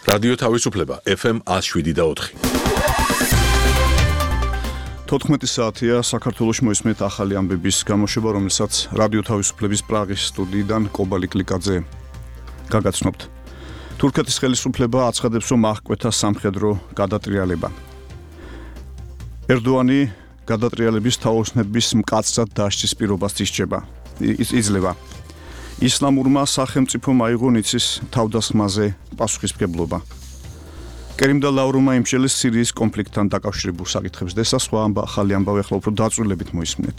რადიო თავისუფლება FM 107.4. 14 საათია საქართველოში მოისმენთ ახალი ამბების გამოშვება, რომელსაც რადიო თავისუფლების პრაღის სტუდიიდან კობალი კლიკაძე გაგაცნობთ. თურქეთის ხელისუფლება აცხადებს, რომ აღკვეთა სამხედრო გადატრიალება. ერდოანი გადატრიალების თაოსნების მკაცრად დასჯის პირობას იძლევა. ისლამურმა სახელმწიფომ აიღო ნიცის თავდასხმაზე პასუხისმგებლობა. კერიმ და ლავრუმა იმსჯელეს სირიის კონფლიქტთან დაკავშირებულ საკითხებს და სხვა ახალი ამბავი ახლა უფრო დაწვრილებით მოისმენთ.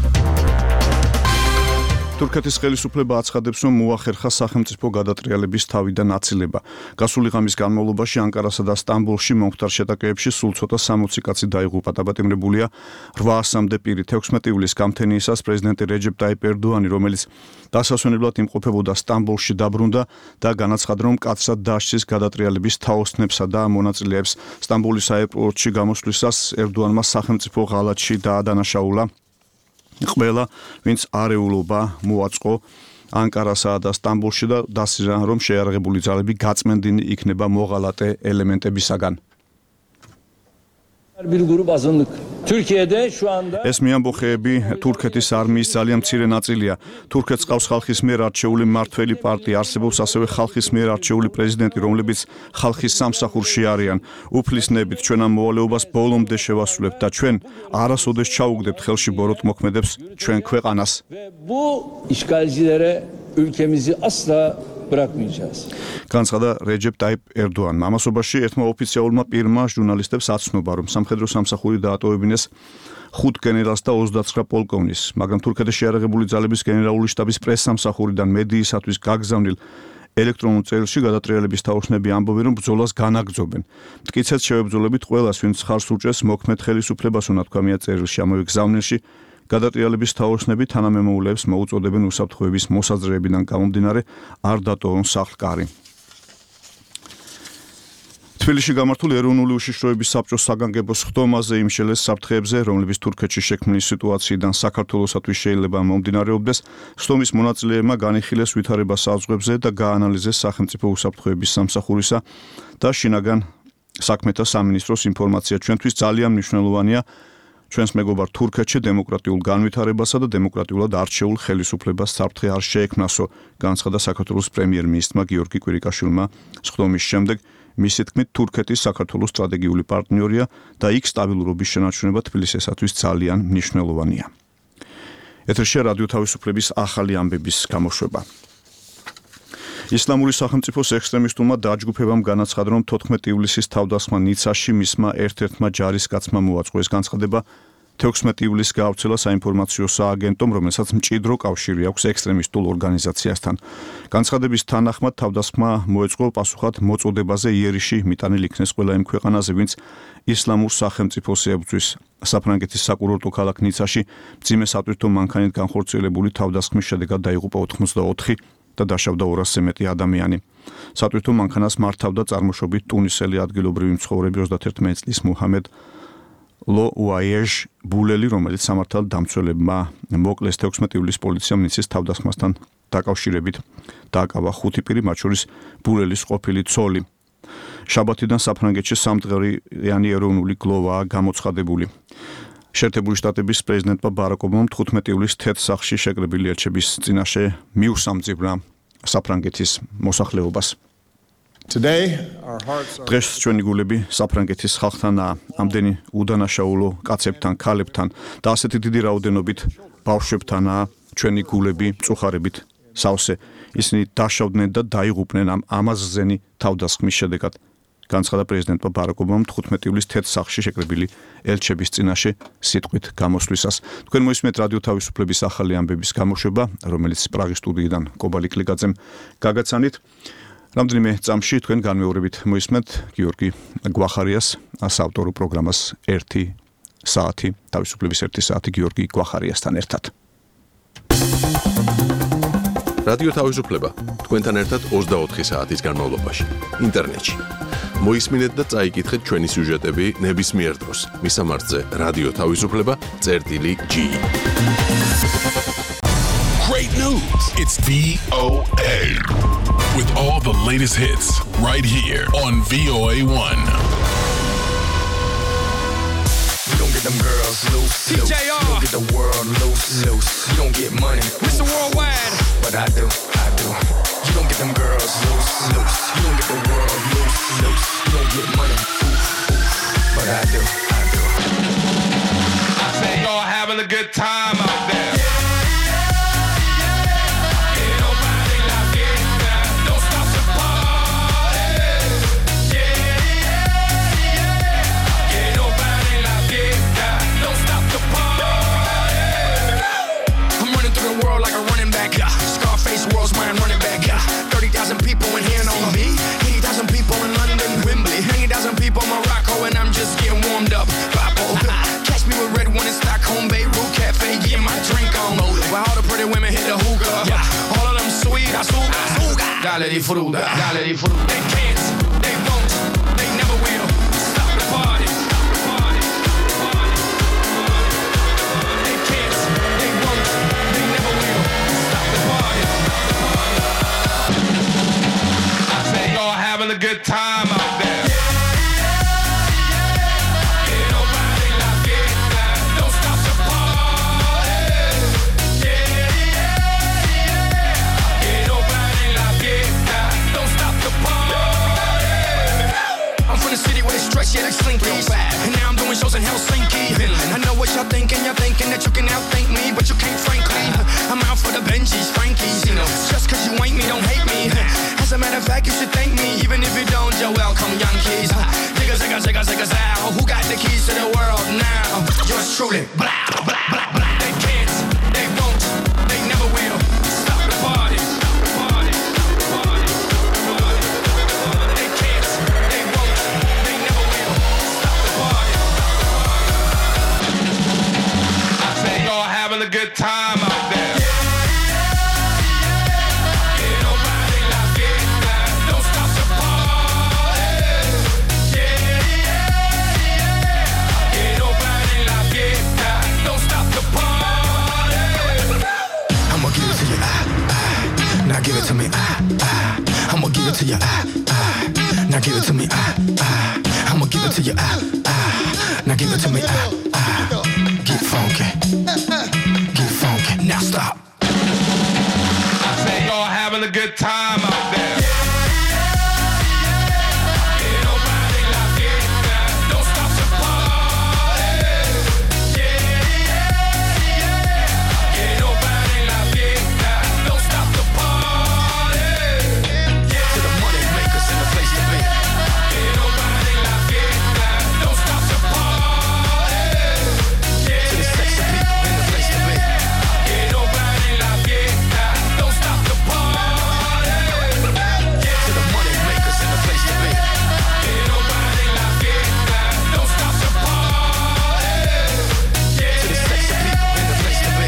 თურქეთის ხელისუფლება აცხადებს, რომ მოახერხა სახელმწიფო გადატრიალების თავიდან აცილება. გასული ღამის განმავლობაში ანკარასა და სტამბოლში მომხდარ შეტაკებებში სულ ცოტა 60 კაცი დაიღუპა. დაბატიმრებულია 800-მდე პირი. 16 ივლისს გამთენიისას პრეზიდენტი რეჯეპ ტაიპ ერდოანი, რომელიც დასასვენებლად იმყოფებოდა სტამბოლში, დაბრუნდა და განაცხადა, რომ მკაცრად დასჯის გადატრიალების თაოსნებსა და მონაწილეებს სტამბოლის აეროპორტში გამოსვლისას ერდოანმა სახელმწიფო ღალატში დაადანაშაულა. ყველა, ვინც არეულობა მოაწყო ანკარასა და სტამბოლში და დასიზრა, რომ შეიარაღებული ძალები გაწმენდილი იქნება მოღალატე ელემენტებისაგან. ეს მეამბოხეები თურქეთის არმიის ძალიან მცირე ნაწილია. თურქეთს ყავს ხალხის მიერ არჩეული მმართველი პარტია, არსებობს ასევე ხალხის მიერ არჩეული პრეზიდენტი, რომლებიც ხალხის სამსახურში არიან. უფლისნებით ჩვენ ამ მოვალეობას ბოლომდე შევასრულებთ და ჩვენ არასოდეს ჩაუგდებთ ხელში ბოროტ მოქმედებს ჩვენ ქვეყანას. განცხადა რეჯეპ ტაიპ ერდოანმა. ამასობაში ერთმა ოფიციალურმა პირმა ჟურნალისტებს აცნობა, რომ სამხედრო სამსახური დაატოვებინეს 5 გენერალს და 29 პოლკოვნიკს, მაგრამ თურქეთის შეიარაღებული ძალების გენერალური შტაბის პრესსამსახურიდან მედიისათვის გაგზავნილ ელექტრონულ წერილში გადატრიალების თაოსნები ამბობენ, რომ ბრძოლას განაგრძობენ. მტკიცედ შევებრძოლებით ყველას, ვინც ხარს უჭერს მოქმედ ხელისუფლებას, უნდა თქვა მია წერილში. ამავე გზავნილში გადატრიალების თაოსნები თანამემამულეებს მოუწოდებენ უსაფრთხოების მოსაზრებებიდან გამომდინარე არ დატოვონ სახლ-კარი. თბილისში გამართულ ეროვნული უშიშროების საბჭოს საგანგებო სხდომაზე იმსჯელეს საფრთხეებზე, რომლებიც თურქეთში შექმნილი სიტუაციიდან საქართველოსათვის შეიძლება მომდინარეობდეს. სხდომის მონაწილეებმა განიხილეს ვითარება საზღვრებზე და გაანალიზეს სახელმწიფო უსაფრთხოების სამსახურისა და შინაგან საქმეთა სამინისტროს ინფორმაცია. ჩვენთვის ძალიან მნიშვნელოვანია ჩვენს მეგობარ თურქეთში დემოკრატიულ განვითარებასა და დემოკრატიულად არჩეულ ხელისუფლებას საფრთხე არ შეექმნასო, განცხადა საქართველოს პრემიერ-მინისტრმა გიორგი კვირიკაშვილმა სხდომის შემდეგ. მისი თქმით, თურქეთის საქართველოს სტრატეგიული პარტნიორია და იქ სტაბილურობის შენარჩუნება თბილისისათვის ძალიან მნიშვნელოვანია. ეთერში რადიო თავისუფლების ახალი ამბების გამოშვება. ისლამური სახელმწიფოს ექსტრემისტულმა დაჯგუფებამ განაცხადა, რომ 14 ივლისის თავდასხმა ნიცაში მისმა ერთ-ერთმა ჯარისკაცმა მოაწყო. ეს განცხადება 16 ივლისს გაავრცელა საინფორმაციო სააგენტომ, რომელსაც მჭიდრო კავშირი აქვს ექსტრემისტულ ორგანიზაციასთან. განცხადების თანახმად თავდასხმა მოეწყო პასუხად მოწოდებაზე იერიში მიტანილ იქნეს ყველა იმ ქვეყანაზე, ვინც ისლამურ სახელმწიფოს ებრძვის. საფრანგეთის საკურორტო ქალაქ ნიცაში მძიმე სატვირთო მანქანით განხორციელებული თავდასხმის შედეგად დაიღუპა 84 და დაშავდა 200-ზე მეტი ადამიანი. სატვირთო მანქანას მართავდა წარმოშობით ტუნისელი ადგილობრივი მცხოვრები 31 წლის მუჰამედ ლო უაიეჟ ბულელი, რომელიც სამართალ დამცველებმა მოკლეს. 16 ივლისს პოლიციამ ნიცის თავდასხმასთან დაკავშირებით დააკავა 5 პირი, მათ შორის ბულელის ყოფილი ცოლი. შაბათიდან საფრანგეთში სამდღიანი ეროვნული გლოვაა გამოცხადებული. შეერთებული შტატების პრეზიდენტმა ბარაკ ობამამ 15 ივლისს თეთრ-სახლში შეკრებილი ელჩების წინაშე მიუსამძიმნა საფრანგეთის მოსახლეობას. დღეს ჩვენი გულები საფრანგეთის ხალხთანაა, ამდენი უდანაშაულო კაცებთან, ქალებთან და ასეთი დიდი რაოდენობით ბავშვებთანაა ჩვენი გულები მწუხარებით სავსე. ისინი დაშავდნენ და დაიღუპნენ ამ ამაზრზენი თავდასხმის შედეგად, განცხადა პრეზიდენტმა ბარაკ ობამამ 15 ივლისს თეთრ-სახლში შეკრებილი ელჩების წინაშე სიტყვით გამოსვლისას. თქვენ მოისმენთ რადიო თავისუფლების ახალი ამბების გამოშვება, რომელიც პრაღის სტუდიიდან კობალი კლიკაძემ გაგაცანით. რამდენიმე წამში თქვენ განმეორებით მოისმენთ გიორგი გვახარიას საავტორო პროგრამას 1 საათი, თავისუფლების 1 საათი გიორგი გვახარიასთან ერთად. რადიო თავისუფლება თქვენთან ერთად 24 საათის განმავლობაში ინტერნეტში. მოისმინეთ და წაიკითხეთ ჩვენი სიუჟეტები ნებისმიერ დროს. მისამართზე რადიო თავისუფლება წერტილი G. Great news. It's VOA. With all the latest hits right here on VOA1. You don't get them girls loose. TJR. You don't get the world loose. You don't get money. Mr. Worldwide. But I do. You don't get them girls loose. You don't get the world loose. You don't get money. But I do. I say y'all having a good time out there. World's mine running back. 30,000 people in here know me. 80,000 people in London, Wembley. 90,000 people in Morocco, and I'm just getting warmed up. Papo. Catch me with red one in Stockholm, Beirut Cafe, getting my drink on. While all the pretty women hit the hookah. All of them sweet, azúcar. Dale di fruta. They can't, they won't, they never will. Stop the party. They can't, they won't, they never will. Stop the party. Y'all having a good time out there. Don't stop the party. Don't stop the party. I'm from the city where they stretch, yeah, they slinky. And now I'm doing shows in Helsinki. I know what y'all thinking that you can outthink me, but you can't, frankly. I'm out for the Benjis, Frankies. Just cause you ain't me, don't hate me. As a matter of fact, you should thank me, even if you don't. You're welcome, Yankees. Zigga, zow. Who got the keys to the world now? Yours truly. Blah, blah, blah, blah. They can't, they won't, they never will. Stop the party. They can't, they won't, they never will. Stop the party. I say y'all having a good time out there. Now give it to me, I'ma give it to you, Now give it to me, I'ma give it to you, Now give it to me, Get funky, now stop. I say y'all having a good time out there. Don't stop the party. Don't stop the party. To the money makers in the place to be. Don't stop the party. To the sexy people in the place to be. Don't stop the party. To the money makers in the place to be. Don't stop the party. To the sexy people in the place to be.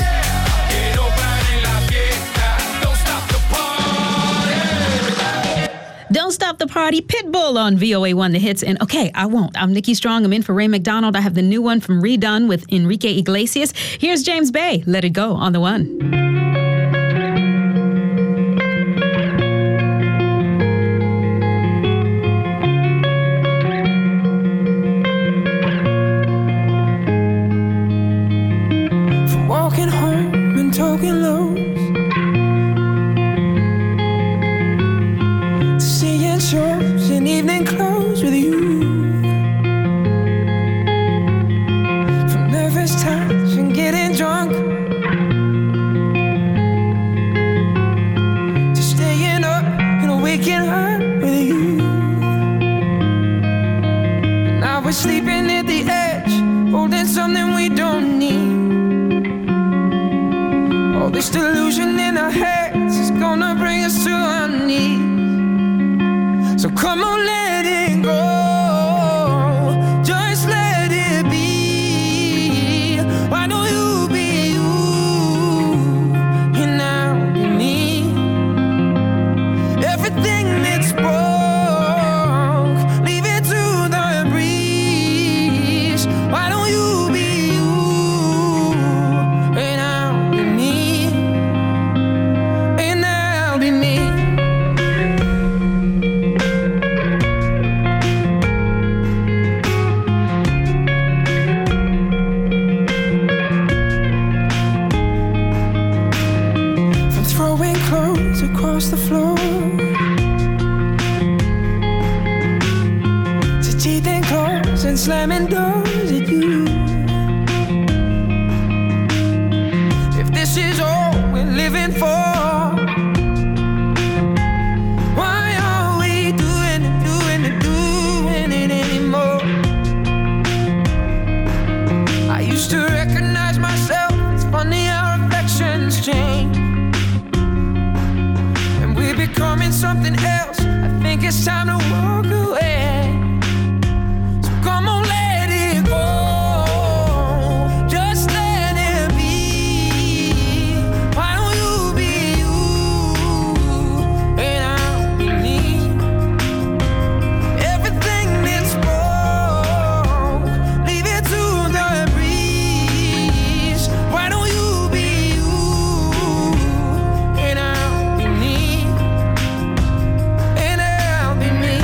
Don't stop the party. Don't Stop the Party, Pitbull on VOA1 The Hits. And okay, I won't. I'm Nikki Strong. I'm in for Ray McDonald. I have the new one from Redone with Enrique Iglesias. Here's James Bay. Let It Go on the one. Walking home and talking lows, seeing shows in evening clothes with you, from nervous times and getting drunk, to staying up and waking up with you. And I was sleeping at the edge, holding something we don't need. All this delusion in our heads is gonna bring us to our knees. So come on, let it go. Just let it be. Why don't you be you? And I'll be me. Everything that's broke, leave it to the breeze. Why don't you be you? And I'll be me. clothes across the floor. To teeth and claws and slamming doors at you. If this is all we're living for, why are we doing it anymore? I used to recognize myself. It's funny how reflections change, and we're becoming something else. I think it's time to walk away. So come on, let it go. Just let it be. Why don't you be you and I'll be me? Everything that's broke, leave it to the breeze. Why don't you be you and I'll be me? And I'll be me.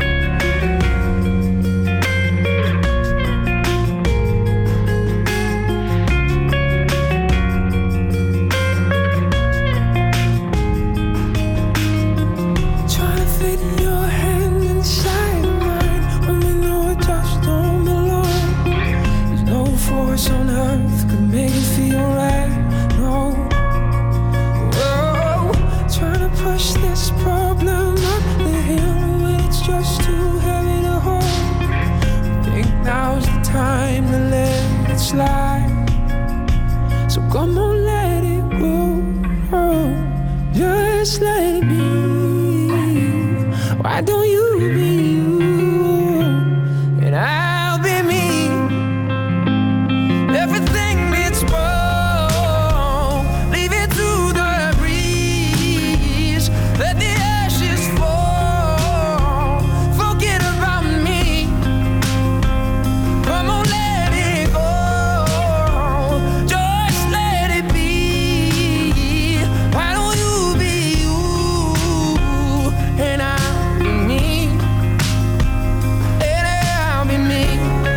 Trying to fit your hand inside mine when we know it just don't belong. There's no force on earth could make it feel right. No. Whoa. Trying to push this problem up the hill when it's just too heavy to hold. Think now's the time to let it slide. So come on, let it go. Just let it be. Why don't you be you and I'll be me? Everything that's broke, leave it to the breeze. Let the ashes fall. Forget about me. Come on, let it go. Just let it be. Why don't you be you and I'll be me? And I'll be me.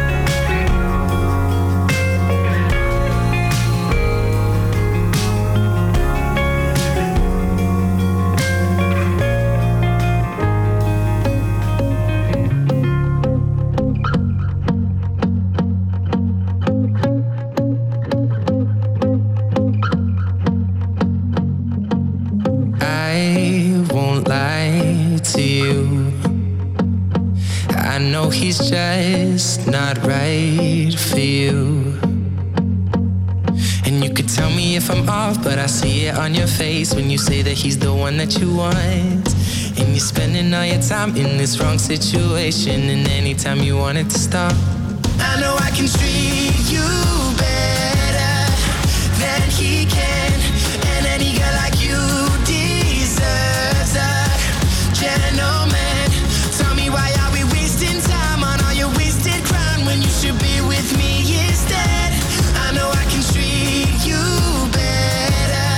I won't lie to you. I know he's just not right for you. And you could tell me if I'm off, but I see it on your face when you say that he's the one that you want. And you're spending all your time in this wrong situation, and anytime you want it to stop, I know I can treat you better than he can. And any girl like you deserves a gentleman. Tell me, why are we wasting time on all your wasted crown when you should be with me instead? I know I can treat you better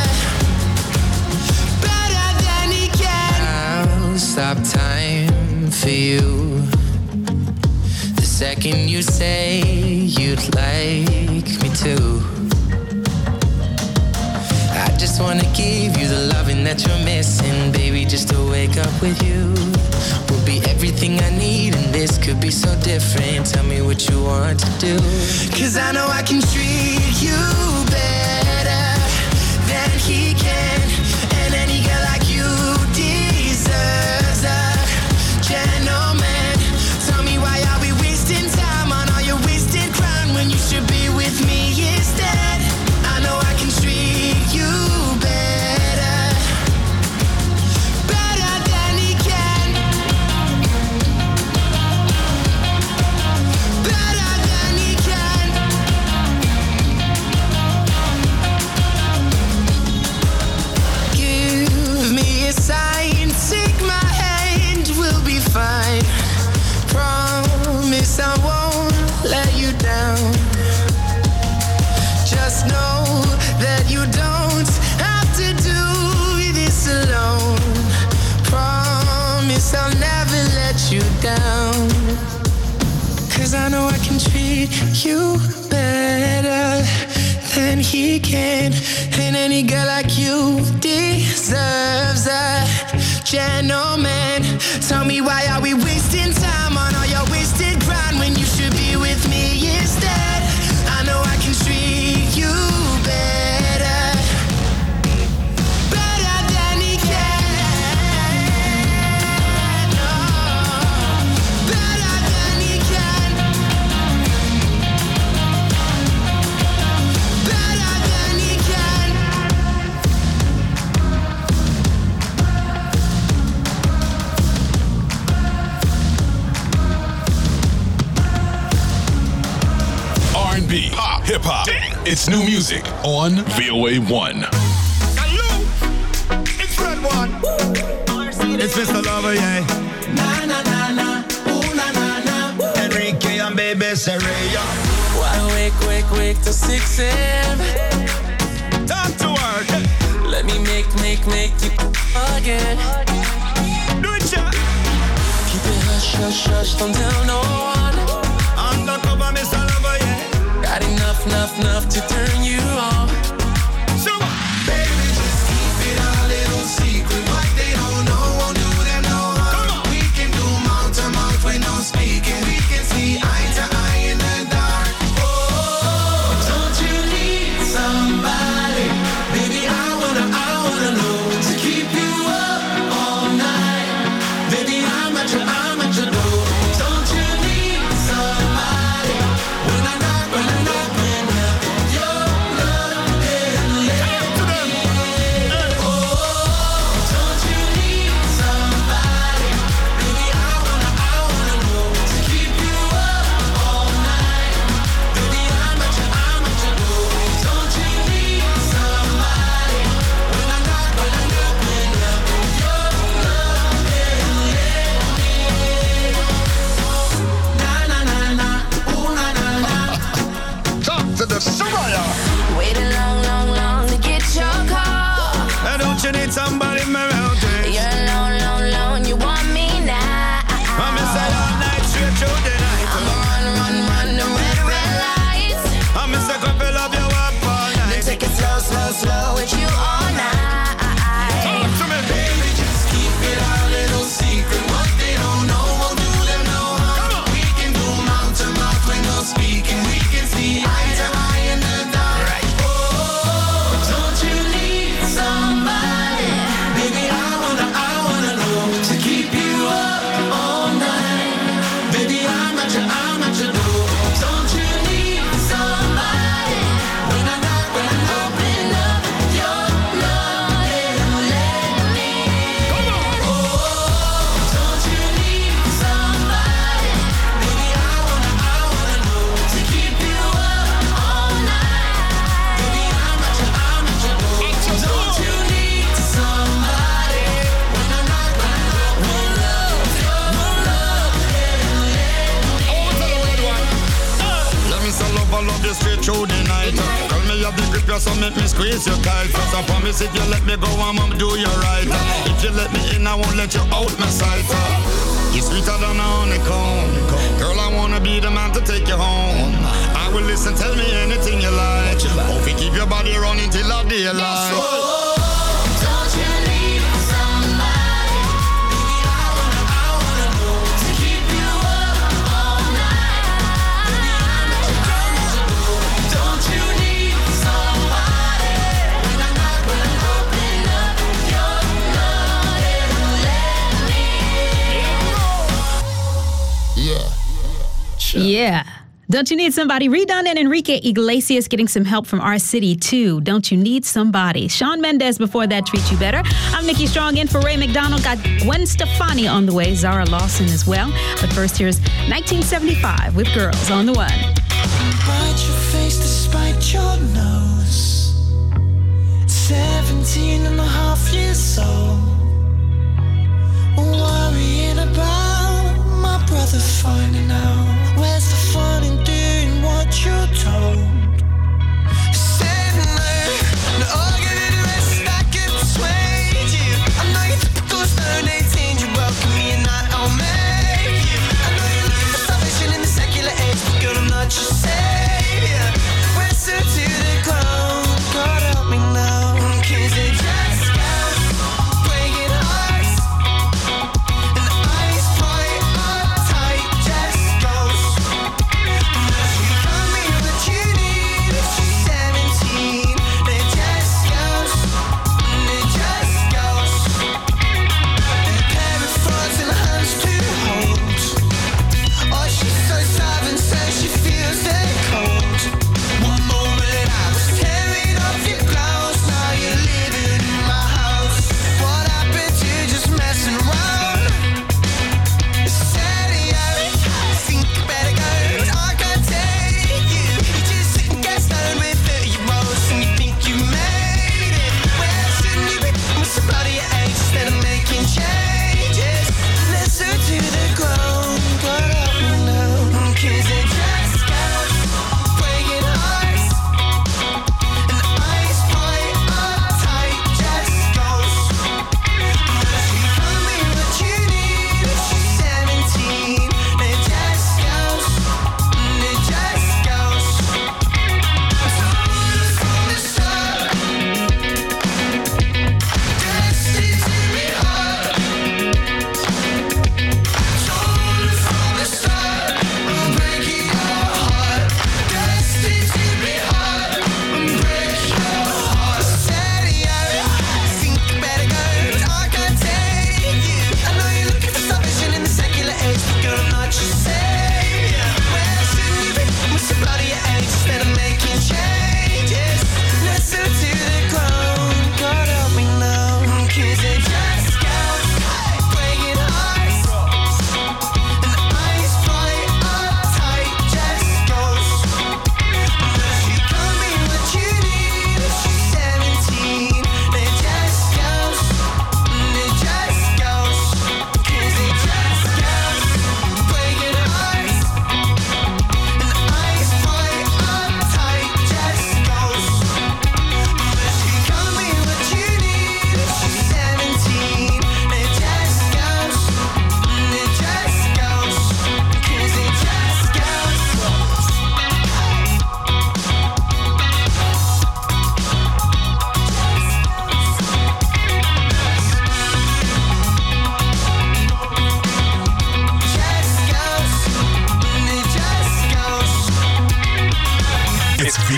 than he can. I'll stop time for you the second you say you'd like me to. I just wanna give you the loving that you're missing, baby. Just to wake up with you will be everything I need, and this could be so different. Tell me what you want to do, 'cause I know I can treat you better than he can. And any girl like you deserves a gentleman. Tell me, why are we wasting time on all your wasted crown when you should be with me instead? I know I can treat you better than he can. Better than he can. Give me a sign, take my hand, we'll be fine. Promise I won't let you down. Just know that you don't have to do this alone. Promise I'll never let you down. 'Cause I know I can treat you better than he can. And any girl like you deserves gentleman. Tell me, why are we wasting time on all your wasted grind when you should be with me instead? I know I can treat you better, better than he can. Oh, better than he can. Better than he can. R&B, pop, hip hop. It's new music on VOA1. Hello, it's Red One. It's Mr. Lover, yeah. Na na na na, ooh na na na. Enrique and Baby Serena. Why wake till 6 a.m. Time to work. Let me make you again. Do it, yeah. Keep it hush, don't tell no one. Undercover, Mr. Lover, yeah. Got enough to turn you on. So, Baby, just keep it a little secret. What they don't know won't do them no harm. We can do mouth to mouth with no speaking. We can see eye to eye in the dark. Oh, don't you need somebody? Baby, I wanna know to keep you up all night. Baby, I'm at your door. Don't you need somebody? When I knock, your love and let me in. Oh, don't you need somebody? Baby, I wanna know to keep you up all night. Baby, I'm at your door. Don't you need somebody? When I knock, your love and let me in. Na na na na, ooh na na na. talk to the Soraya. Waited long to get your call. Don't you need somebody around it? You're alone, you want me now. I'm inside all night, straight through the night. Run, the red lights. I'm in second fill of your up all Then night. take it slow with you all night. Talk to me, Baby, just keep it a little secret. What they don't know won't do them no harm. We can do mouth to mouth with no speaking. We can see eye to eye in the dark. Oh, don't you need somebody? Baby, I wanna know to keep you up all night. Baby, I'm at your door. Don't you need somebody? When I knock, open up your love and let me in. Oh, don't you need somebody? Baby, I wanna know to keep you up all night. Baby, I'm at your door. Don't you need somebody? When I knock, open up your love and let me in. Let me say love you straight through the night. Tell me you big grip you so make me squeeze you tight. First I promise if you let me go I'ma do you right. If you let me in I won't let you out my sight. You're sweeter than a honeycomb. Girl, I wanna be the man to take you home. I will listen, tell me anything you like. Hope you keep your body running till the daylight. Oh, don't you need somebody? Baby, I wanna know to keep you up all night. Baby, I'm at your door. Don't you need somebody? When I knock, open up your love and let me in. Yeah. Yeah. Don't you need somebody? Redone and Enrique Iglesias getting some help from our city too. Don't you need somebody? Shawn Mendes before that, Treat You Better. I'm Nikki Strong in for Ray McDonald. Got Gwen Stefani on the way, Zara Lawson as well. But first here's 1975 with Girls on the One. Hide your face despite your nose. 17 and a half years old. Worrying about my brother finding out. Where's the fun in doing what you're told? Sitting there, I'll give you the rest I can persuade you. I know you're typical stone 18, you welcome me and I'll make you. I know you look for salvation in the secular age, but girl, I'm not your savior. Wrestle to the ground, God help me now. 'Cause it just goes breaking hearts.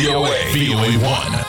VOA1.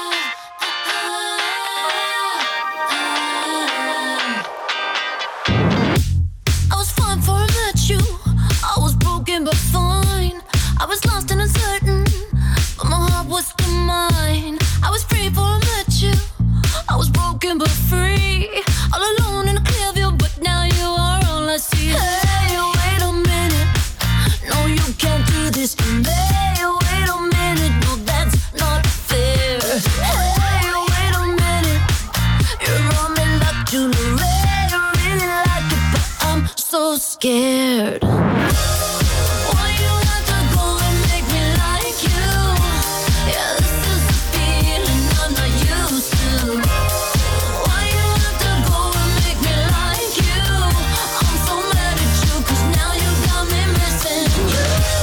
I was fine before I met you. I was broken but fine. I was lost and uncertain, but my heart was still mine. I was free before I met you. I was broken but free. All alone in a clear view, but now you are all I see. Hey, wait a minute. No, you can't do this to me. Wait a minute. No, that's not fair. Hey, wait a minute. You're on me like jewelry. I really like it, but I'm so scared. Why you have to go and make me like you? Yeah, this is a feeling I'm not used to. Why you have to go and make me like you? I'm so mad at you, 'cause now you got me missing you.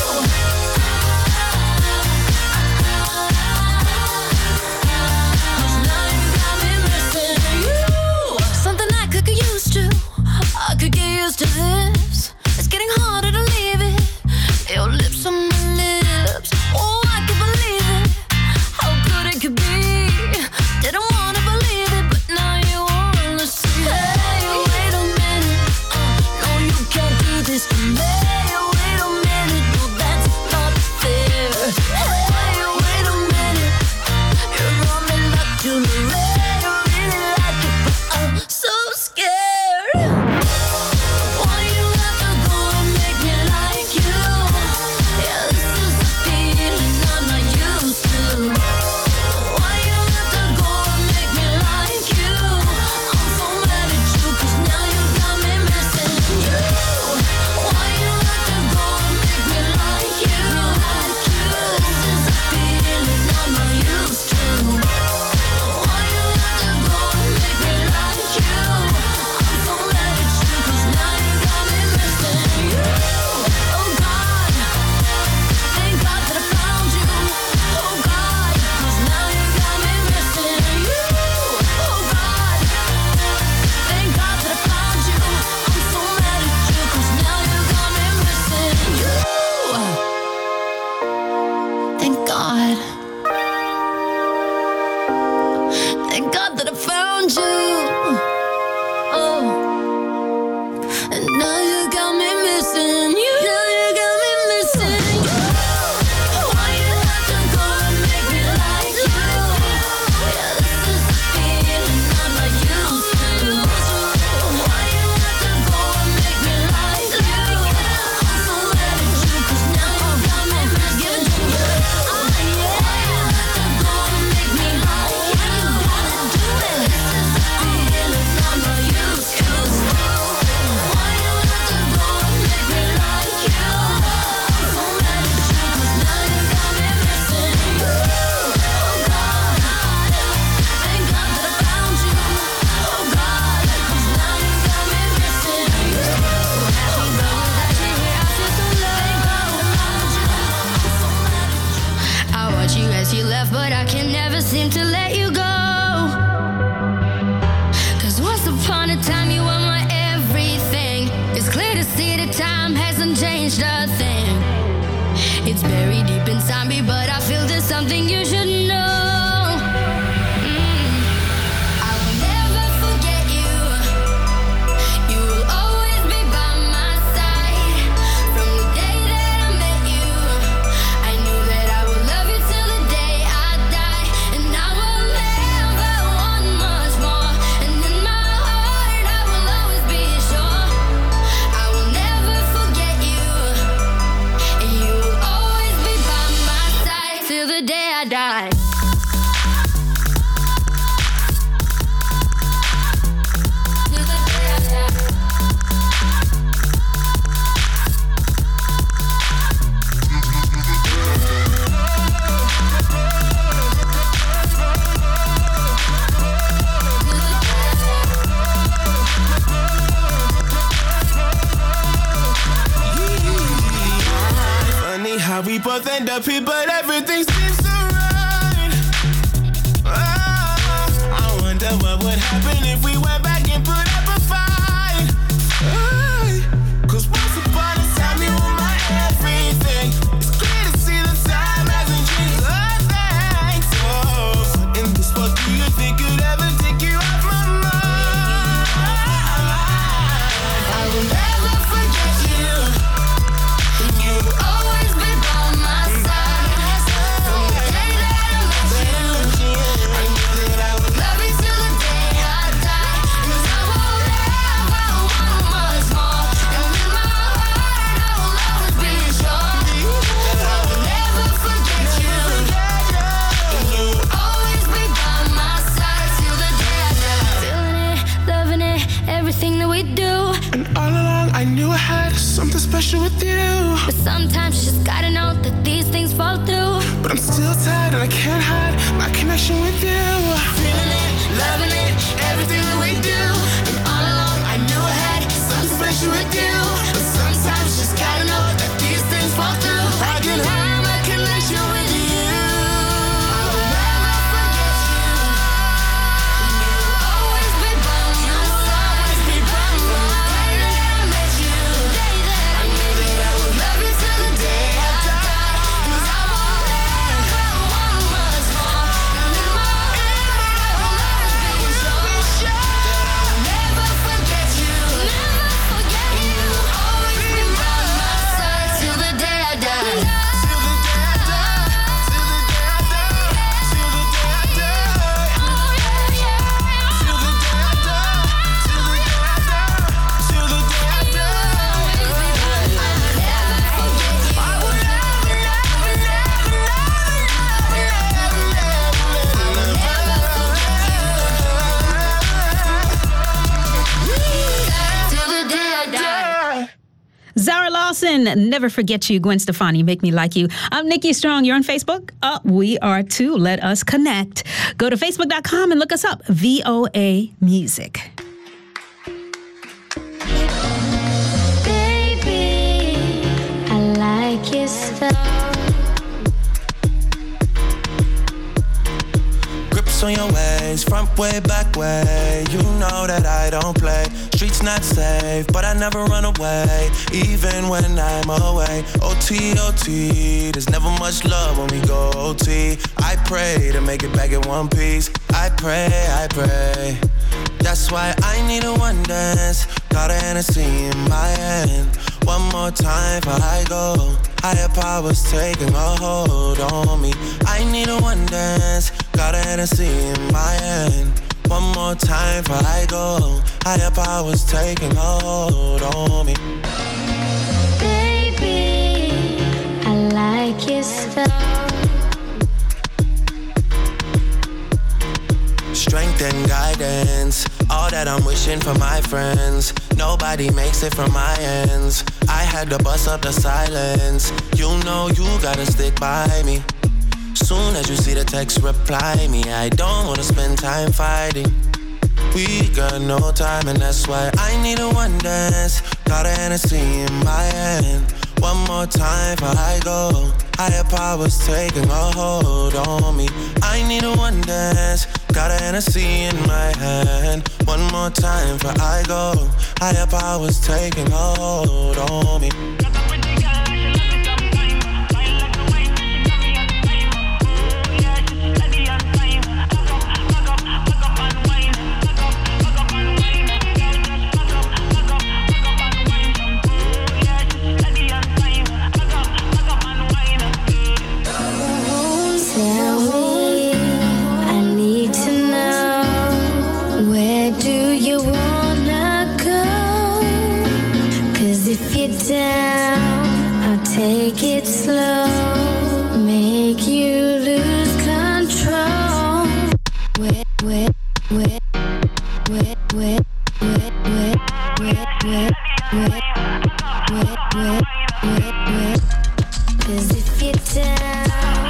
'Cause now you got me missing you. Something I could get used to. I could get used to this. It's getting harder to leave it. Your lips on my lips. Oh, I can believe it. How good it could be. Didn't wanna believe it, but now you wanna see. Hey, wait a minute. No, you can't do this to me. Wait a minute. No, that's not fair. Hey, wait a minute. You're on me like jewelry. I really like it, but I'm so scared. Why you have to go and make me like you? Yeah, this is a feeling I'm not used to. Why you have to go and make me like you? I'm so mad at you, 'cause now you got me missing you. Why you have to go and make me like you? This is a feeling I'm not used to. Why you have to go and make me like you? I'm so mad at you, 'cause now you got me missing you. Oh God, thank God that I found you. Oh God, 'cause now you got me missing you. Oh God, thank God that I found you. I'm so mad at you, 'cause now you got me missing you. Thank God. Thank God that I found you. Oh, and now you got me missing you. Now you got me missing you. Why you have to go and make me like you? Yeah, this is a feeling I'm not used to. Why you have to go and make me like you? I'm so mad at you, 'cause now you got me missing you. Why you have to go and make me like you? Gotta do it. This is a feeling I'm not used to. Why you have to go and make me like you? I'm so mad at you, 'cause now you got me missing you. Oh God, thank God that I found you. Oh God, 'cause now you got me missing you. Oh God, that you hear, I feel so loved. I watch you as you left, but I can never seem to let you go. 'Cause once upon a time you were my everything. It's clear to see that time hasn't changed a thing. It's buried deep inside me, but I feel there's something you should know. I will never forget you. You will always be by my side. From the day that I met you, I knew that I would love you till the day I die. And I will never want much more. And in my heart I will always be sure. I will never forget you. And you will always be by my side till the day I die. Till the day I die. Funny how we both end up here, but everything seems so right. I wonder what would happen if we went back and put up a fight. 'Cause once upon a time you were my everything. It's clear to see the time hasn't changed a thing. everything that we do. And all along I knew I had something special with you. But sometimes you just gotta know that these things fall through. But I'm still tired and I can't hide my connection with you. Feeling it, loving it, everything that we do. And all along I knew I had something special with you. But sometimes you just gotta know that these things fall through. I can hide my connection with you. Zara Lawson, Never Forget You. Gwen Stefani, Make Me Like You. I'm Nikki Strong. You're on Facebook? We are too. Let us connect. Go to facebook.com and look us up. VOA Music. Baby, I like your stuff. Grips on your ways, front way, back way. You know that I don't play. Streets not safe, but I never run away, even when I'm away. OT, OT, there's never much love when we go OT. I pray to make it back in one piece. I pray. That's why I need a one dance. Got a Hennessy in my hand. One more time before I go. Higher powers taking a hold on me. I need a one dance. Got a Hennessy in my hand. One more time before I go. Higher powers taking a hold on me. Baby, I like your stuff. Strength and guidance, all that I'm wishing for my friends. Nobody makes it from my ends. I had to bust up the silence. You know you gotta stick by me. Soon as you see the text, reply me. I don't wanna spend time fighting. We got no time and that's why I need a one dance. Got a Hennessy in my hand. One more time before I go. Higher powers taking a hold on me. I need a one dance. Got a Hennessy in my hand. One more time before I go. Higher powers taking a hold on me. Take it slow, make you lose control. Cause if you're down,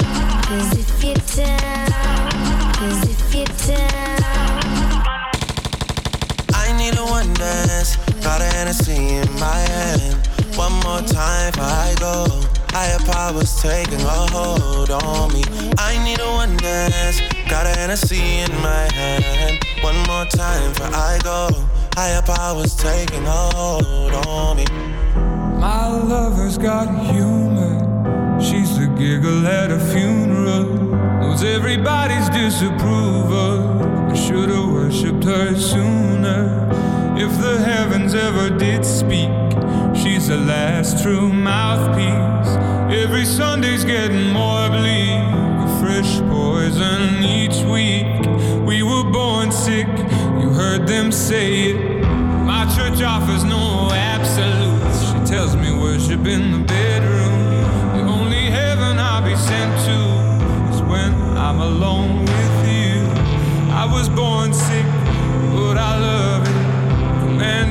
I need a one dance, got a Hennessy in my hand. One more time before I go. Higher powers taking a hold on me. I need a one dance. Got a Hennessy in my hand. One more time before I go. Higher powers taking a hold on me. My lover's got humor. She's the giggle at a funeral. Knows everybody's disapproval. I should've worshipped her sooner. If the heavens ever did speak, she's the last true mouthpiece. Every Sunday's getting more bleak. A fresh poison each week. We were born sick, you heard them say it. My church offers no absolutes. She tells me worship in the bedroom. The only heaven I'll be sent to is when I'm alone with you. I was born sick, but I love it. Command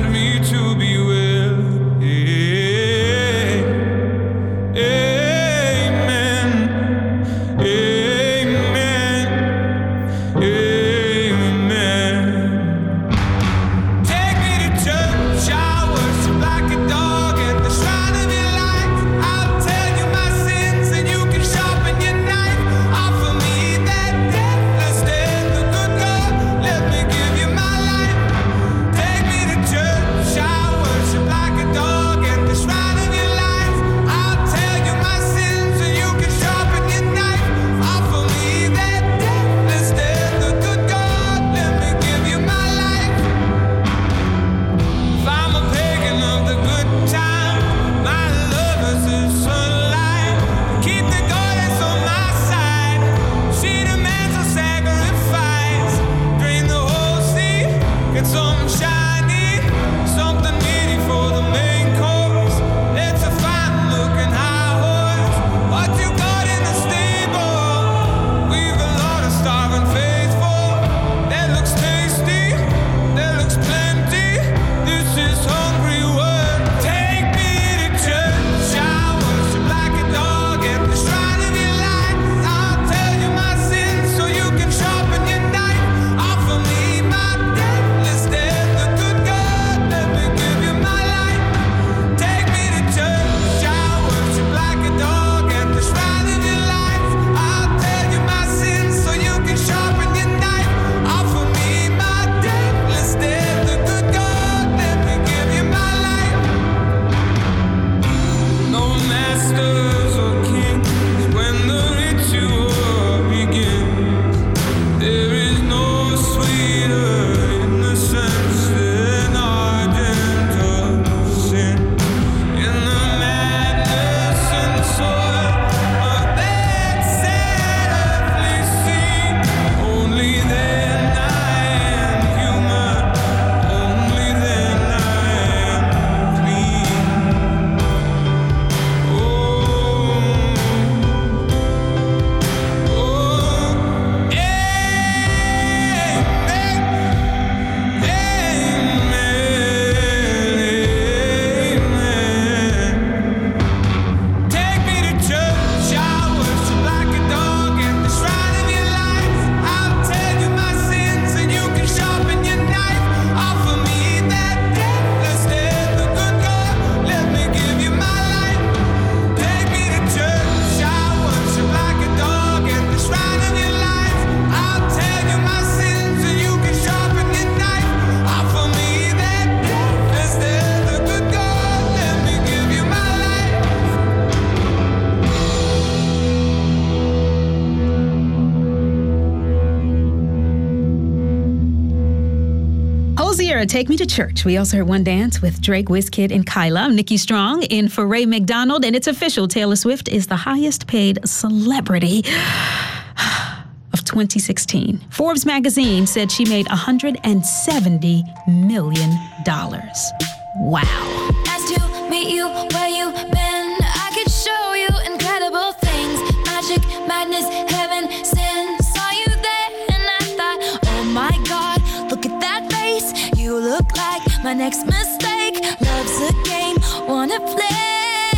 Hosier, Take Me to Church. We also heard One Dance with Drake, Wizkid, and Kyla. I'm Nikki Strong in for Ray McDonald, and it's official. Taylor Swift is the highest paid celebrity of 2016. Forbes magazine said she made $170 million. Wow. Nice to meet you where you been. I could show you incredible things. Magic, madness, heaven, sin. Saw you there and I thought, oh my God, look at that face. You look like my next mistake. Love's a game, wanna play.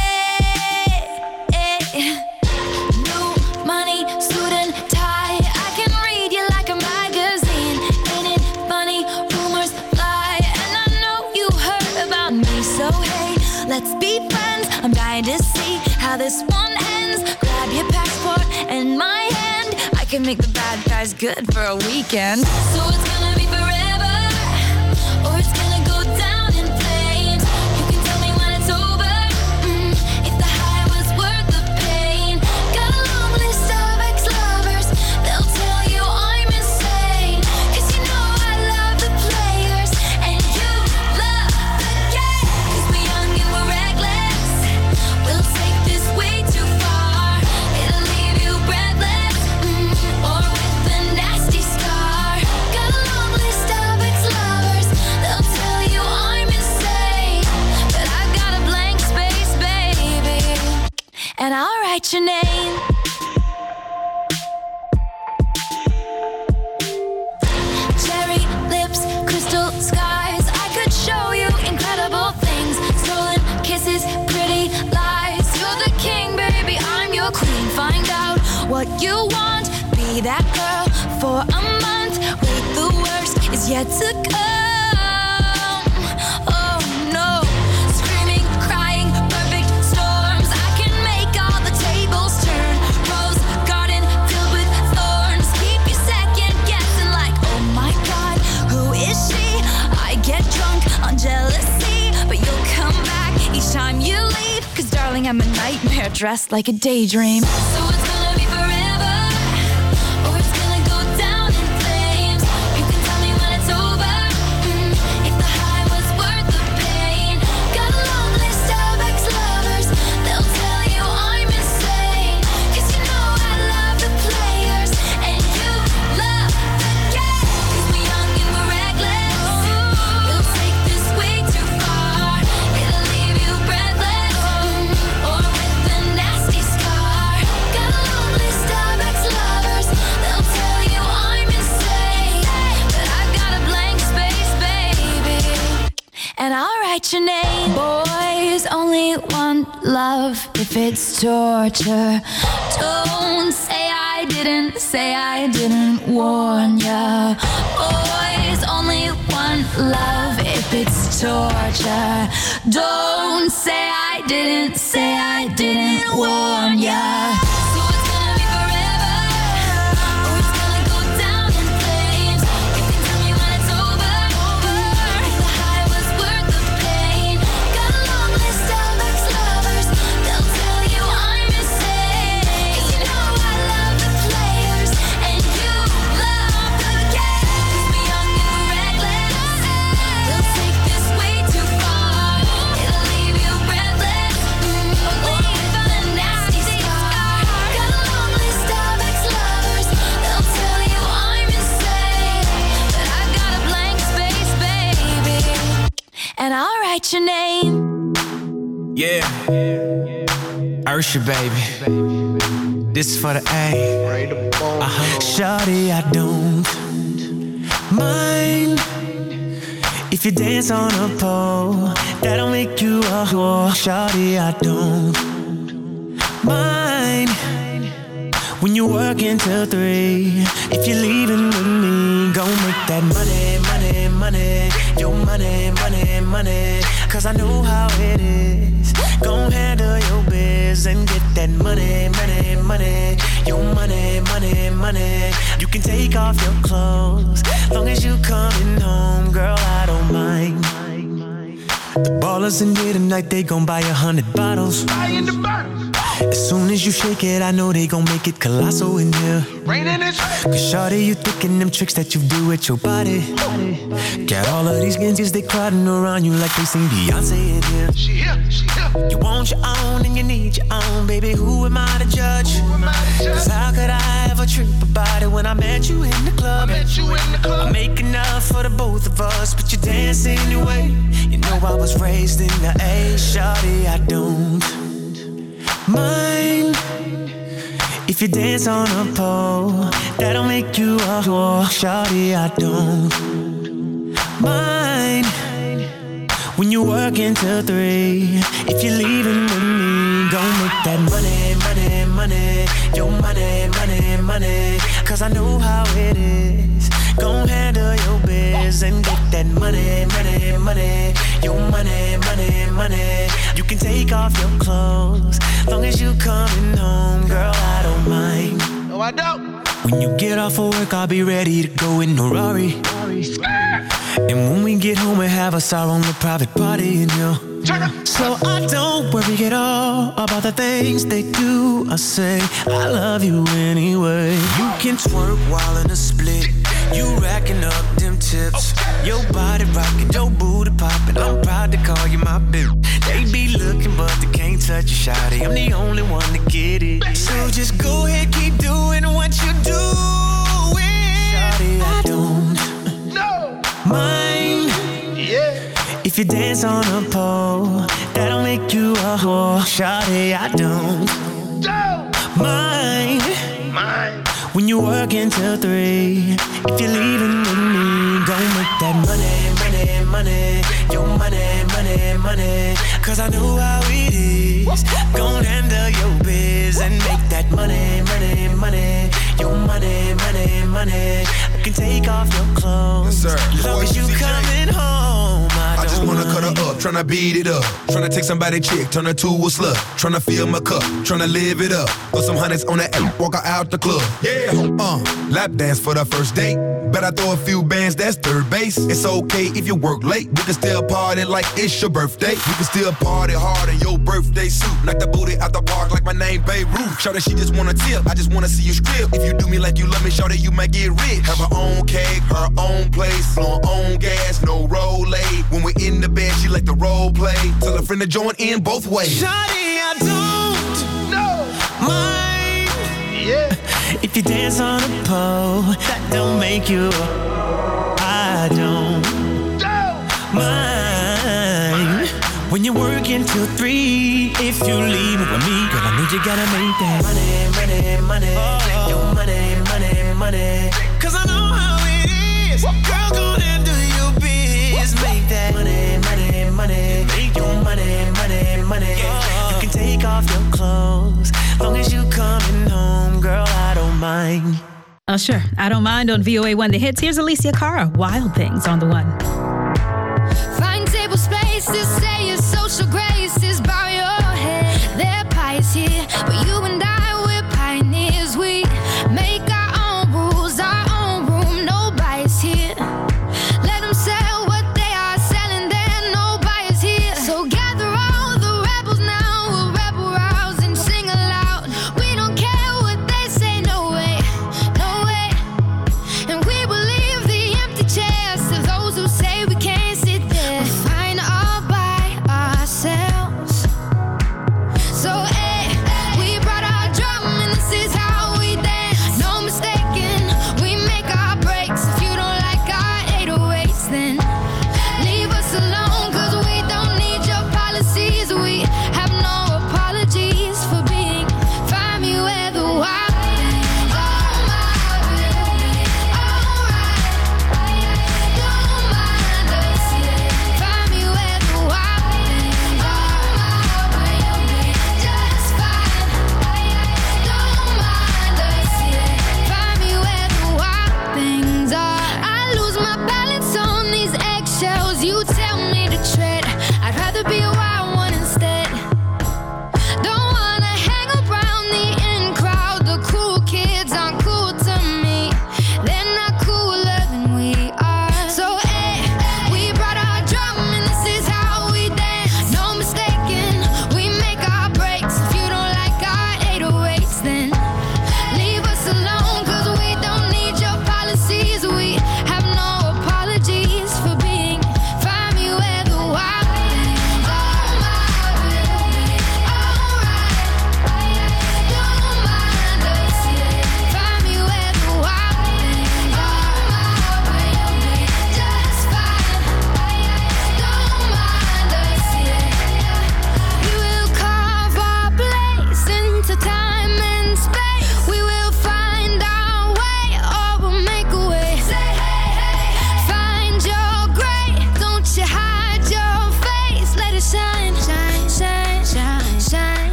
New money, suit and tie. I can read you like a magazine. Ain't it funny? Rumors fly, and I know you heard about me. So hey, let's be friends. I'm dying to see how this one ends. Grab your passport and my hand. I can make the bad guys good for a weekend. So it's gonna be forever, or it's gonna go down in flames. You can tell me when it's over, if the high was worth the pain. Got a long list of ex-lovers, they'll tell you I'm insane. 'Cause you know I love the players, and you love the game. 'Cause we're young and we're reckless, we'll take this way too far. It'll leave you breathless, or with a nasty scar. Got a long list of ex-lovers, they'll tell you I'm insane. But I've got a blank space, baby, and I'll write your name. Cherry lips, crystal skies. I could show you incredible things. Stolen kisses, pretty lies. You're the king, baby, I'm your queen. Find out what you want. Be that girl for a month. Wait, the worst is yet to come. Oh no. Screaming, crying, perfect storms. I can make all the tables turn. Rose garden filled with thorns. Keep you second guessing like, oh my God, who is she? I get drunk on jealousy, but you'll come back each time you leave. 'Cause darling, I'm a nightmare dressed like a daydream. So it's gonna be forever, or it's gonna go down in flames. You can tell me when it's over, if the high was worth the pain. Got a long list of ex-lovers, they'll tell you I'm insane. 'Cause you know I love the players, and you love the game. 'Cause we're young and we're reckless, we'll take this way too far. It'll leave you breathless, or with a nasty scar. Got a long list of ex-lovers, they'll tell you I'm insane. But I've got a blank space, baby, and I'll write your name. Boys only want love if it's torture. Don't say I didn't warn ya. Boys only want love if it's torture. Don't say I didn't warn ya. So it's gonna be forever, or it's gonna go down in flames. You can tell me when it's over, if the high was worth the pain. Got a long list of ex-lovers, they'll tell you I'm insane. 'Cause you know I love the players, and you love the game. 'Cause we're young and we're reckless, we'll take this way too far. It'll leave you breathless, or with a nasty scar. Got a long list of ex-lovers, they'll tell you I'm insane. But I've got a blank space, baby, and I'll write your name. Yeah, Ursha, baby. This is for the A. Shawty, I don't mind if you dance on a pole. That'll make you a whore. Shawty, I don't mind when you work until 3. If you're leaving with me, go make that money, money, money. Your money, money, money. 'Cause I know how it is. Go handle your biz and get that money, money, money. Your money, money, money. You can take off your clothes, long as you coming home, girl, I don't mind. The ballers in here tonight, they gon' buy 100 bottles. As soon as you shake it, I know they gon' make it colossal in here. Cause shawty, you thinking them tricks that you do with your body. Got all of these ninjas, they crowding around you like they seen Beyonce in here. She here. You want your own and you need your own, baby. Who am I to judge? Cause how could I ever trip about it when I met you in the club? I make enough for the both of us, but you dance anyway. You know I was raised in the A, shawty, I don't mind if you dance on a pole, that'll make you a whore. Shawty, I don't mind when you work until 3. If you're leaving with me, gon' make that money, money, money. Your money, money, money. Cause I know how it is. Gon' handle your biz and get that money, money, money. Your money, money, money. You can take off your clothes, long as you coming home, girl, I don't mind. No, I don't. When you get off of work, I'll be ready to go in a Rari. And when we get home, we have us our own little private party in here. So I don't worry at all about the things they do. I say, I love you anyway. You can twerk while in a split. You racking up them tips. Your body rocking, your booty popping. I'm proud to call you my bitch. They be looking, but they can't touch you, shawty. I'm the only one to get it. So just go ahead, keep doing what you doing. Shawty, I don't mind. If you dance on a pole, that'll make you a whore. Shawty, I don't mind when you work until 3. If you're leaving with me, gon' make that money, money, money. Your money, money, money. Cause I know how it is. Gon' handle your biz and make that money, money, money. Your money, money, money. I can take off your clothes, as long as you coming home. I just wanna cut her up, tryna beat it up. Tryna take somebody chick, turn her to a slut. Tryna fill my cup, tryna live it up. Throw some hundreds on that app, walk her out the club. Yeah, lap dance for the first date. Bet I throw a few bands, that's third base. It's okay if you work late. We can still party like it's your birthday. We can still party hard in your birthday suit. Knock the booty out the park like my name Beirut. Show that she just wanna tip, I just wanna see you strip. If you do me like you love me, show that you might get rich. Have her own cake, her own place, blowing own gas, no roll aid. When we're in the bed, she like to role play. Tell a friend to join in both ways. Shawty, I don't mind. If you dance on a pole, that don't make you. I don't mind when you work until 3. If you leave with me, girl, I know you gotta make that money, money, money. Your money, money, money. Cause I know how it is. Girl, go and do your biz. Make that money, money, money. Make your money, money, money. You can take off your clothes, long as you coming home, girl, I don't mind. Oh, sure. I don't mind on VOA1 The Hits. Here's Alicia Cara, Wild Things on the one. Find table spaces, say your social graces, bow your head. They're pious here, but you and I, we're pioneers. We make our own rules, our own room, no bias here. Let them sell what they are selling, there no bias here. So gather all the rebels now, we'll rebel rouse and sing aloud. We don't care what they say, no way, no way. And we will leave the empty chairs to those who say we can't sit there. We're fine all by ourselves. So we brought our drum and this is how we dance. No mistaking, we make our breaks. If you don't like our 808s, then leave us alone, cause we don't need your policies. We have no apologies for being. Find me where the wild things are. Don't mind us, find me where the wild things are. Just fine. Don't mind us, find me where the wild things are. I lose my balance on these eggshells.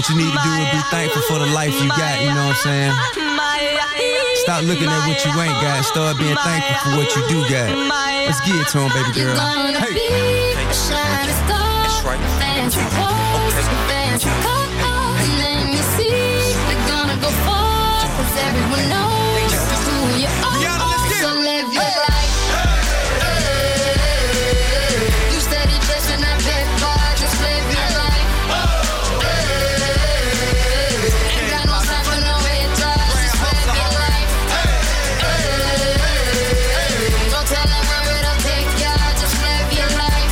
what you need to do is be thankful for the life you got, you know what I'm saying? Stop looking at what you ain't got and start being thankful for what you do got. Let's get it to him, baby girl. Hey. That's right. Fancy clothes, fancy cars, and then you see they're gonna go far, 'cause everyone knows who you are. So live your life. You steady chasing that paper, just live your life. Ain't got no time for no haters, just live your life. Don't tell them where it'll take ya, just live your life.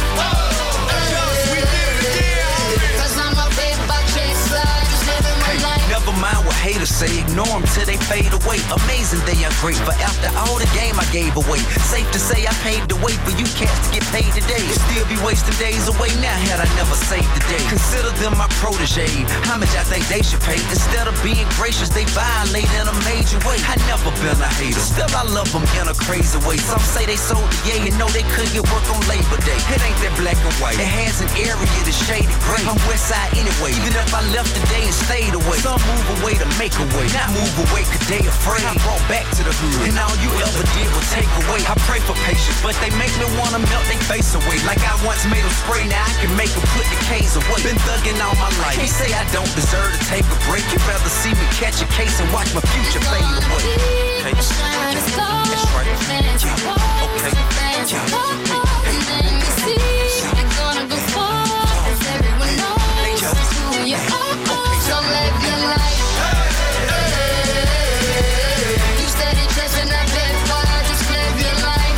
'Cause I'm a paper chaser, just living my life. Never mind what haters say, ignore them till they fade away. Amazing they are great, but after all the game I gave away. Safe to say I paved the way for you cats to get paid today. Still be wasting days away now had I never saved the day. Consider them my protege, how much I think they should pay. Instead of being gracious, they violate in a major way. I never been a hater, still I love them in a crazy way. Some say they sold the yay and know they couldn't get work on Labor Day. It ain't that black and white, it has an area that's shaded gray. I'm west side anyway, even if I left today and stayed away. Some move away to make a way, not move away 'cause they afraid. I brought back to the hood, and all you ever did was take away. I pray for patience, but they make me wanna melt they face away. Like I once made them spray, now I can make them put the K's away. Been thugging all my life, can't say I don't deserve to take a break. You'd rather see me catch a case and watch my future fade away. Okay. That's right. Okay. And then you see they're gonna go far, 'cause everyone knows who you are. So live your life. You steady chasing that paper, just live your life.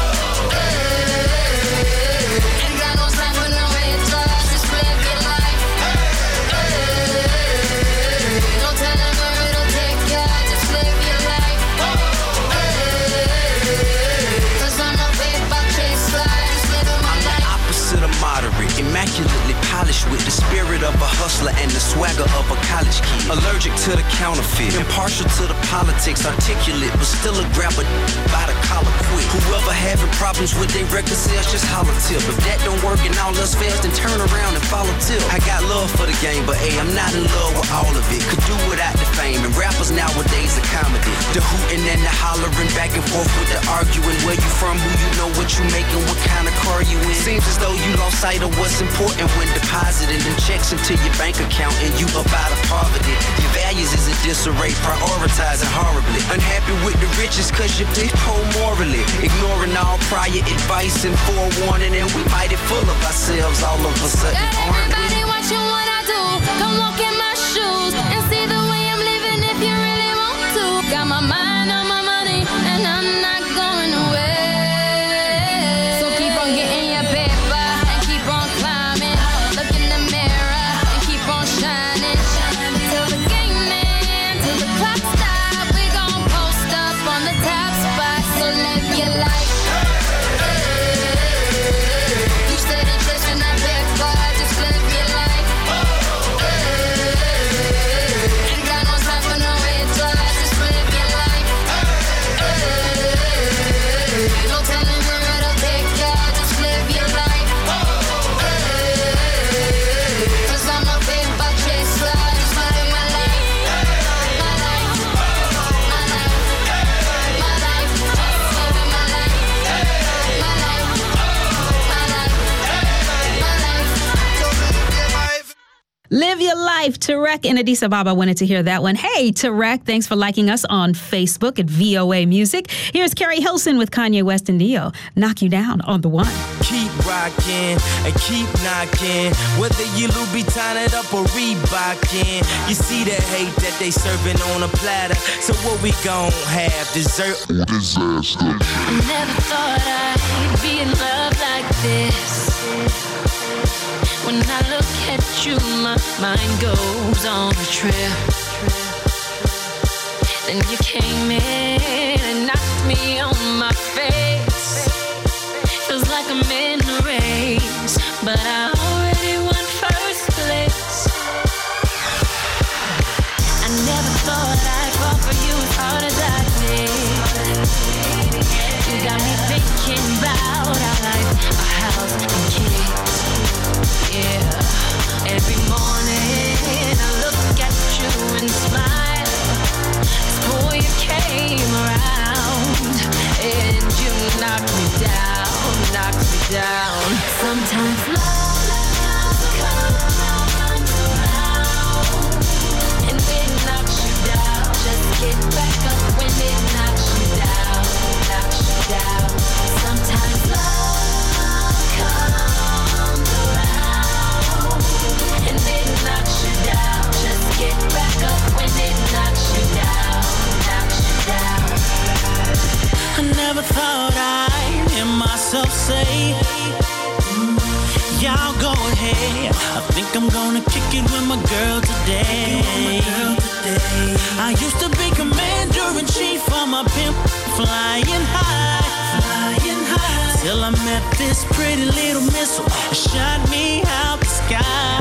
Ain't got no time for no haters, just live your life. Don't tell them where it'll take ya, just live your life. 'Cause I'm a paper chaser, just living my life. Opposite of moderate, immaculately polished with the spirit of a hustler and the swagger of a college kid. Allergic to the counterfeit, impartial to the politics, articulate, but still a grabber by the collar quick. Whoever having problems with their record sales, just holler tip. If that don't work and all else fails, then turn around and follow tip. I got love for the game, but hey, I'm not in love with all of it. Could do without the fame, and rappers nowadays are comedy. The hooting and the hollering, back and forth with the arguing. Where you from, who you know, what you making, what kind of car you in. Seems as though you lost sight of what's important when depositing them checks into your bank account and you up out of poverty. Your values is in disarray, prioritizing horribly. Unhappy with the riches 'cause you're poor morally. Ignoring all prior advice and forewarning, and we mighty full of ourselves all of a sudden, Got aren't we? everybody watching what I do. Come walk in my shoes and see the way I'm living if you really want to. Got my mind on my money and I'm not going away. So keep on getting your paper and keep on climbing. Look in the mirror and keep on shining. Till the game ends, till the clock stops. We gon' post up on the top spot. So live your life. You steady chasing that paper, just live your life. Ain't got no time for no haters, just live your life. No telling where it'll take ya, just live your life. 'Cause I'm a paper chaser, just living my life. My life, my life, my life, living my life. My life, my life, my life. Live your life. Tarek and Addis Ababa wanted to hear that one. Hey, Tarek, thanks for liking us on Facebook at VOA Music. Here's Carrie Hilson with Kanye West and Neo. Knock You Down on the One. Keep rocking and keep knocking. Whether you Louboutin it up or Reebokin. You see the hate that they serving on a platter. So what we gon' have? Dessert or disaster? I never thought I'd be in love like this. When I look at you, my mind goes on a trip. Then you came in and knocked me on my face. Feels like I'm in a race, but I already won first place. I never thought I'd fall for you as hard as I did. You got me thinking about our life, our house and kids. Yeah, every morning I look I think I'm gonna kick it with my girl today. I used to be commander-in-chief on my pimp, flying high. Till I met this pretty little missile, shot me out the sky.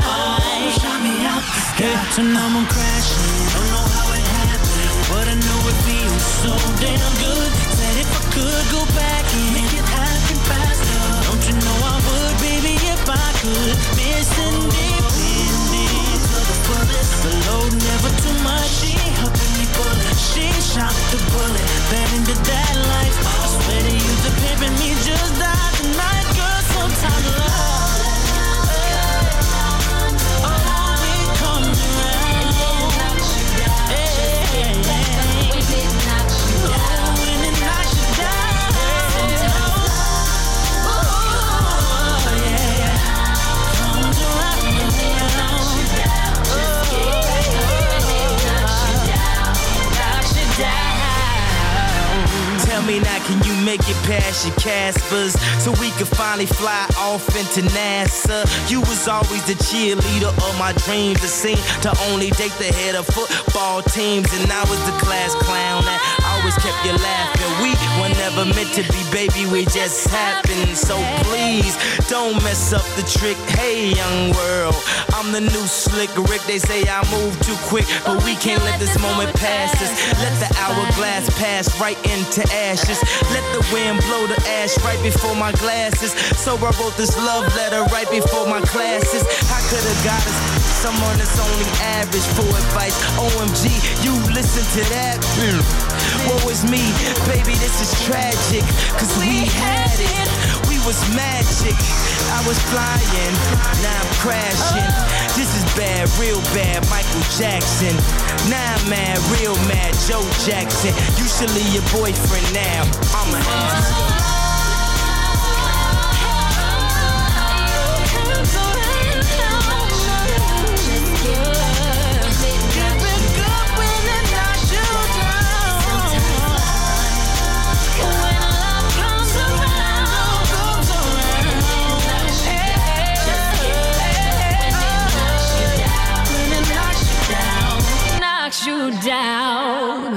So now I'm crashing, don't know how it happened, but I know it feels so damn good. Said if I could go back and make it happen faster, don't you know I would, baby, if I could. Missing depending to the fullest, the load never too much. She helping me pull it, she shot the bullet, fed into that life. I swear to you, the pimping me just died tonight, girl. Sometimes love. Tell me now, can you make it past your Caspers so we can finally fly off into NASA? You was always the cheerleader of my dreams. It seemed to only date the head of football teams, and I was the class clown that always kept you laughing. We were never meant to be, baby, we just happened. So please, don't mess up the trick. Hey, young world, I'm the new slick Rick. They say I move too quick, but we can't let this moment pass us. Let the hourglass pass right into ashes. Let the wind blow the ash right before my glasses. So I wrote this love letter right before my classes. I could have got us someone that's only average for advice. OMG, you listen to that? Woe is me, baby, this is tragic. Cause we had it, we was magic. I was flying, now I'm crashing. This is bad, real bad, Michael Jackson. Now I'm mad, real mad, Joe Jackson. You should leave your boyfriend now, I'm a ass. You down.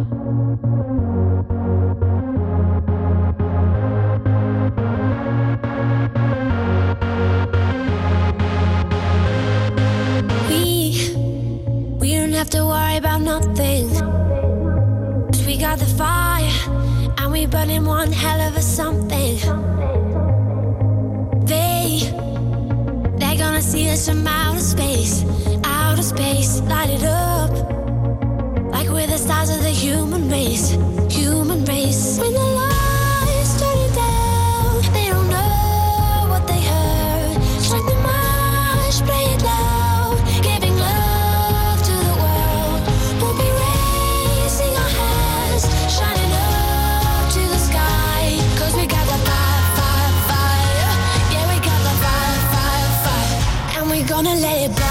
We don't have to worry about nothing. 'Cause we got the fire and we burning one hell of a something. They're gonna see us from outer space, light it up. Like we're the stars of the human race. When the lights turn it down, they don't know what they heard. Strike the march, play it loud, giving love to the world. We'll be raising our hands, shining up to the sky. 'Cause we got the fire. Yeah, we got the fire. And we're gonna let it burn.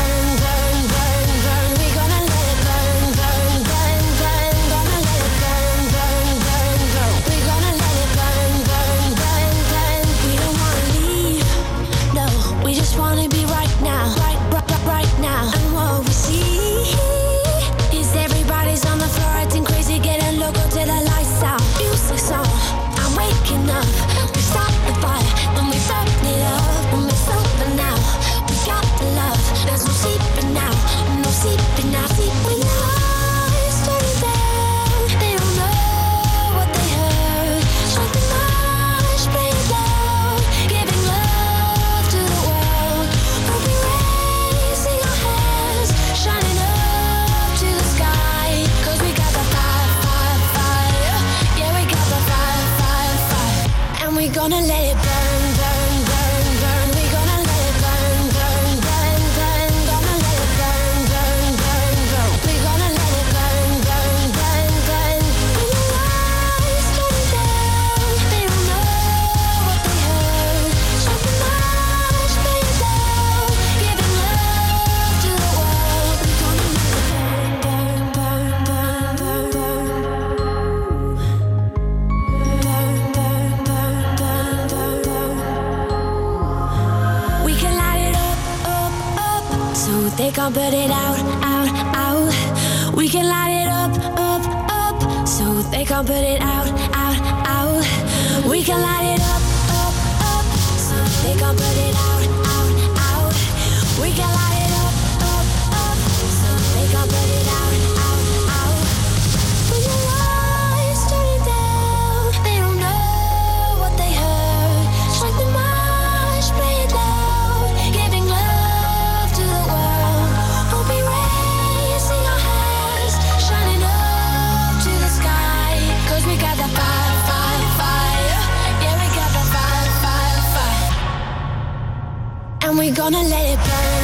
We'll see so they can't put it out, out, out. We can light it up, up, up, so they can't put it out, out, out. We can light it up, up, up, so they can't put it out, out, out. We can light it up, up, up, so they can't put it out, out, out. When your lights turning down, they don't know what they heard. Strike the march, play it loud, giving love to the world. We'll be raising our hands, shining up to the sky. 'Cause we got the fire, fire, fire. Yeah, we got the fire, fire, fire. And we're gonna let it burn.